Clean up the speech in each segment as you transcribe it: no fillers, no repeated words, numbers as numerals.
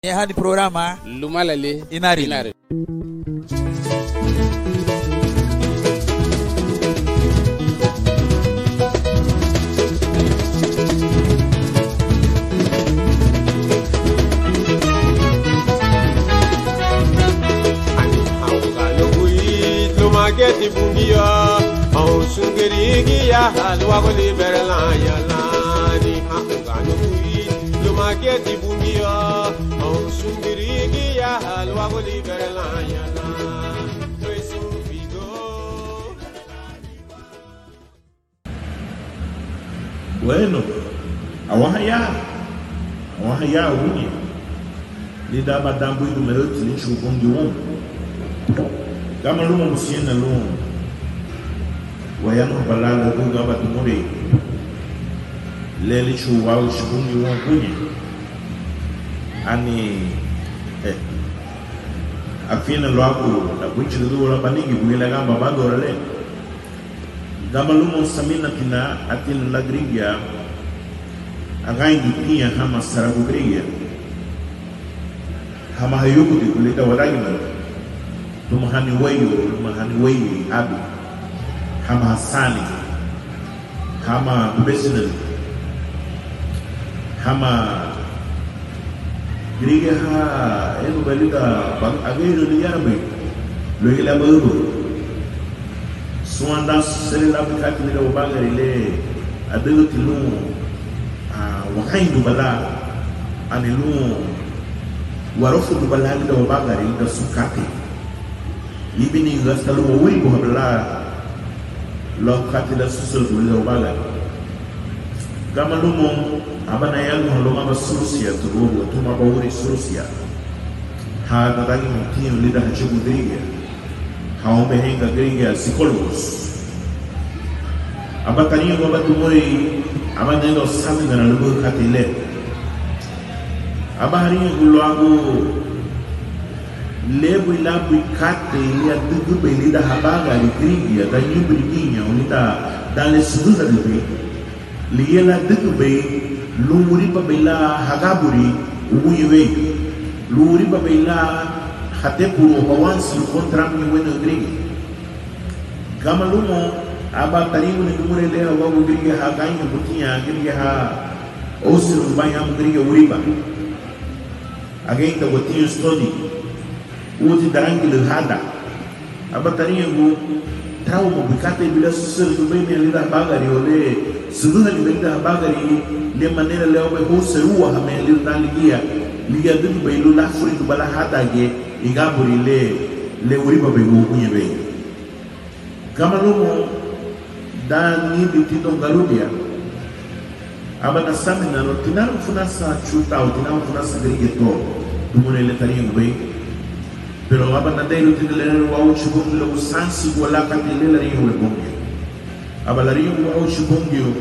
Hadi programa Lumalale Inari. Lumageti bungia au sungirigi ya halwa goli berla ya lani hakano kui lumageti bungia au sungirigi ya halwa goli berla ya lani peso figo. Bueno, awahaya wuni lida badambu numero tili chugongi won kama lumo musiena lumo wayano balala duga batumure leli chuwao chugongi won kunye ani afina lwako na kuchidu la banigi kuila gamba bandora le gama lumo samina tina atin lagrigia againgi pia hama saragugrigia hama hayuku di kulita wadagina lumahani wayu abi hama hasani hama business hama grigia ha enu balita agairu ni yarabe lo ila baru suanda sere la bikati ni obagari le adego tilu wakaindu bala anilu warofu bala ni obagari da sukati ibini gastalu wuri ko bala lo kati da susul le obagari kama lumo abana yangu lo mama surusia tubo tuma bawuri surusia ha da dagi mtin lida hachibu diga haombe henga gringa psicólogos abatani ngo batumuri abandendo sabe na lugo katile abahari ngulwangu lebu ilabu kate ya dugu belida habaga gringa da nyubri ninya unita dale suduza debe liyela dugu be lumuri babila hagaburi ubuyewe lumuri babila hate puro hawansi kontra mi weno gringa kama lumo aba karibu ni numure leo wabu gringa ha kanya butia gringa ha osiru baya gringa uriba againda butia study uti darangi le hada aba taribu trauma bikate bila susur dubai me lida bagari ole suduha lida bagari le manera leo be hoseru ha me lida ligia liga dudu bailu la furi bala hada ge igaburi le uriba be kunye be kama lumo dani bitito garudia abana samina no tinaro funasa chuta o tinaro funasa grigeto dumone le taringo be pero abana dai tinele wa uchubungu lo sansi wala katile le ringo le bonge abala ringo wa uchubungu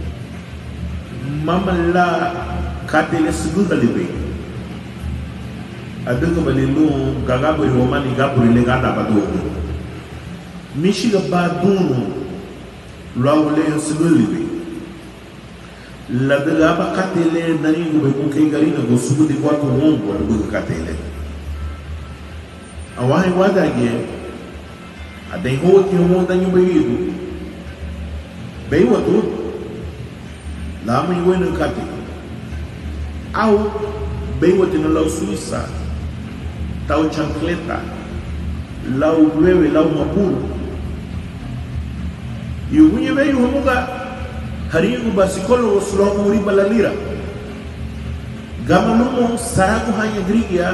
mama la katile sududa libe adunga balilu gagaburi romani gaburi le gada badu mishiga badunu lawle sululibi la dagaba katele nani go buke garina go subudi kwa ko wongo go katele awai wadage adai ho ti ho danyu bayidu bayiwa tu la mai wena katele au bayiwa ti no suisa tau chancleta lau wewe lau mapuru yugunye weyu humuga harigu basikolo slomo muri balalira gama lumo saragu hanya grigia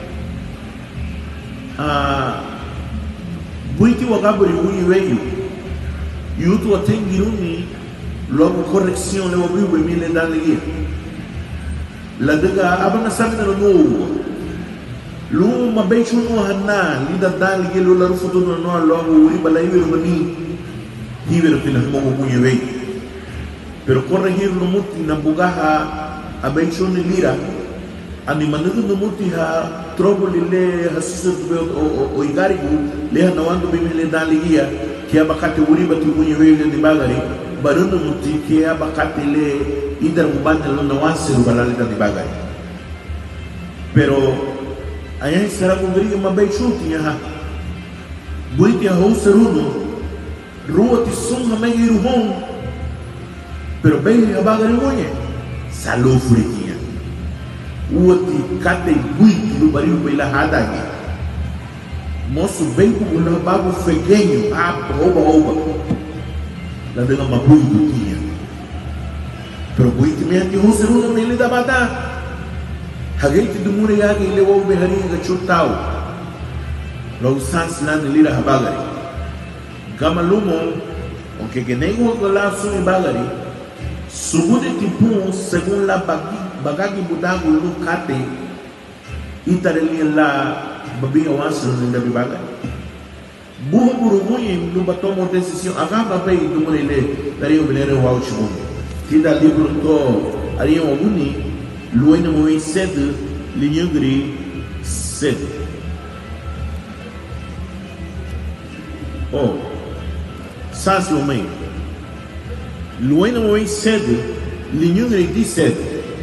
buiti wagaburi uni weyu yutu watengiruni logo correction le wabiwe mile daligia la daga abana samina no lu mabaichu no hanna lida dal gelo la rufuto no logo uri balaiwe mani hiwero kila mongo kunyewe pero corregir no muti na bugaha abaichu ni lira ani manudu no muti ha trobo lile hasiso o igari le na wandu bimele daligia kia bakati uri batu kunyewe le bagari baruno muti kia bakati le idar mubanda lo na wansi rubalali da bagari pero ayan sara ko gari mabay shooting ha buiti ha usaruno ruwa ti sung na may iruhong pero bay habagari mo niya salo furikiya uati kate buiti lubari bay lahada niya moço bem com o bago feguenho, oba, lá dentro uma bui do tinha, pero bui que me ati um segundo me lhe dá bata, hagei que do muro ia que levou o berrinho que chutau, logo sans lá de lira habagari, gamalumo, o que nem o que lá sumi bagari, subude tipo segundo lá bagagi budago no kate, itareli lá babi awasan ng dabi bagay. Buho burumunyin nung ba tomo desisyon agama pa yung tumunile dari yung binere wow shimon. Tida libro to ari yung wabuni luway na mawin sed linyugri sed. Oh, sasi umay. Luway na mawin sed linyugri di sed.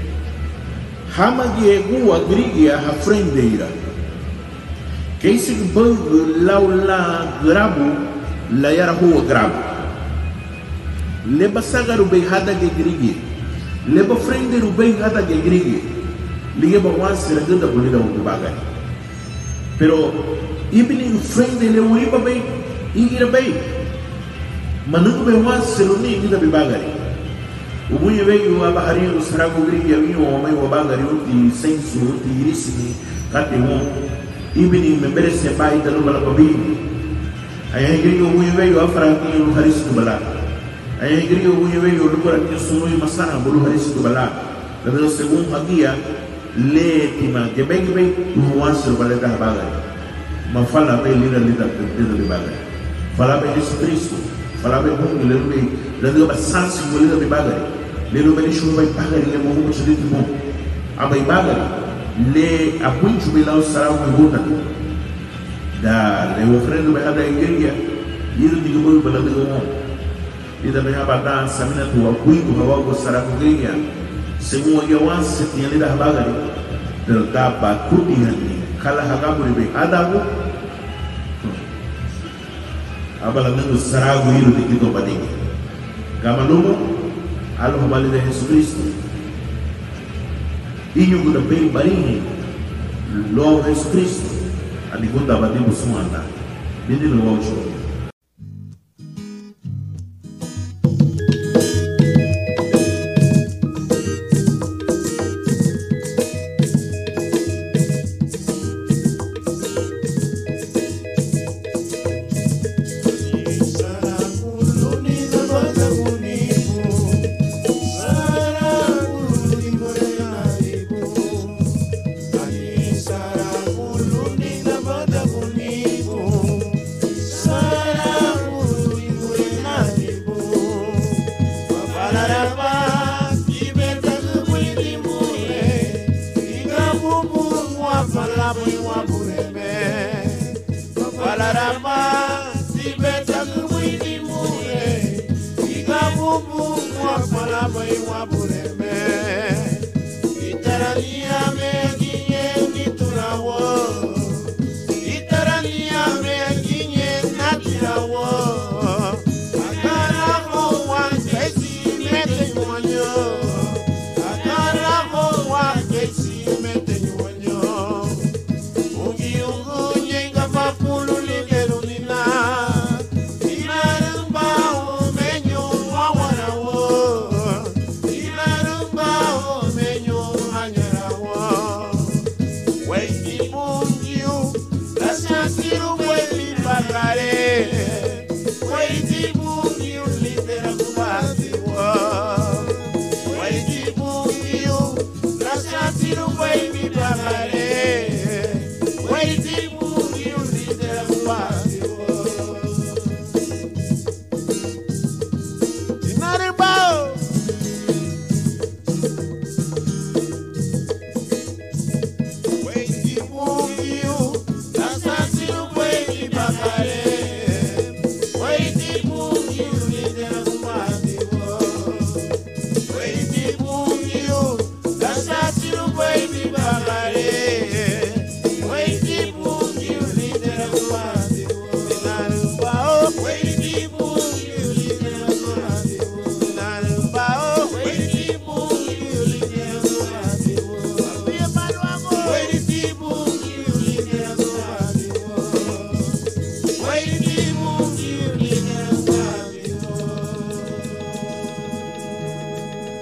Hamagi egua grigia ha frendeira. Quem se bang laula grabu la yara huwa grabu leba sagaru bay hada ge grigi leba frenderu bay hada ge grigi lige ba wansi la ganda bulida wu bagay pero ibni frende le wuri ba bay ingira bay manu be wansi lo ni gida bi bagay ubuye bay wa bahari usrago grigi yawi wa mai wa bagay uti sensu uti irisini kate wo ibni membere se bai dalu bala babi ay giri go wuye yo afranti yo haris tu bala ay giri go wuye yo lukura ti sunu masana bulu haris tu bala dalu segun hagia le tima gebe tu wansu bala da baga ma fala be lida de baga fala be Jesus Cristo fala be mungu le be dalu ba sansi mo lida be baga le lo be shu bai baga le mo mo chidi mo abai baga le apunchu bila usara kubuta da le ofrendo be hada ingeria yiru di gubo bala de mo ida be habata samina tu apunchu hawa ko sara kugeria semu ya wanse tiene da bagari pero da ba kutihani kala hagabu be hada ko abala ndu sara go yiru di kito badingi gamalumo alo habali de Jesus Cristo inyo ko na bay baringi Lord Jesus Cristo ani ko dapat din musumanda hindi na wow show Wait.